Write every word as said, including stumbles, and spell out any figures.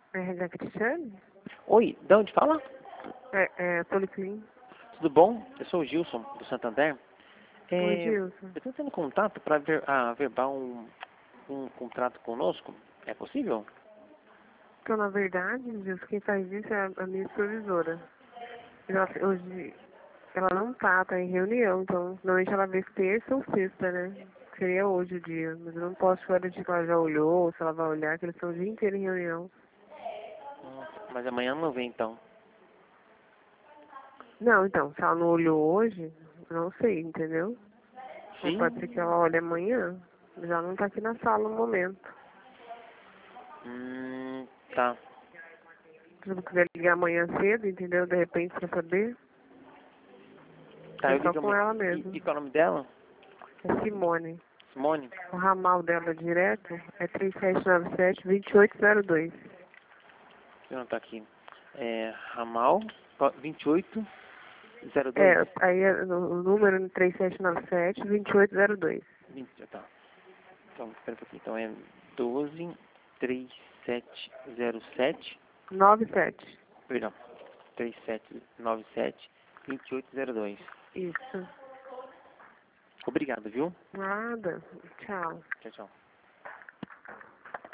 É da Cristiane? Oi, de onde fala? É, é Policlin. Tudo bom? Eu sou o Gilson, do Santander. Oi, É, Gilson. eu estou tendo contato para ver, ah, verbar um, um contrato conosco. É possível? Então, na verdade, Gilson, quem faz isso é a, a minha supervisora. Ela, hoje, ela não tá, tá em reunião, então, normalmente ela vê terça ou sexta, né? Seria hoje o dia, mas eu não posso garantir que ela já olhou, ou se ela vai olhar, que eles estão o dia inteiro em reunião. Hum, Mas amanhã não vem, então. Não, então, se ela não olhou hoje, não sei, entendeu? Mas pode ser que Sim. ela olhe amanhã. Já não tá aqui na sala no momento. Hum, tá. Se você quiser ligar amanhã cedo, entendeu? De repente, pra saber, Tá, é eu só ligo com amanhã. ela E, mesmo. e qual é o nome dela? É Simone. Simone? O ramal dela direto é três sete nove sete, dois oito zero dois. Deixa eu anotar aqui. É, Ramal vinte e oito zero dois. É, aí é no- o número é três sete nove sete, dois oito zero dois. vinte, tá. Então, espera um pouquinho. Então é doze três sete zero sete. nove sete. Perdão. três sete nove sete, dois oito zero dois. Isso. Obrigado, viu? Nada. Tchau. Tchau, tchau.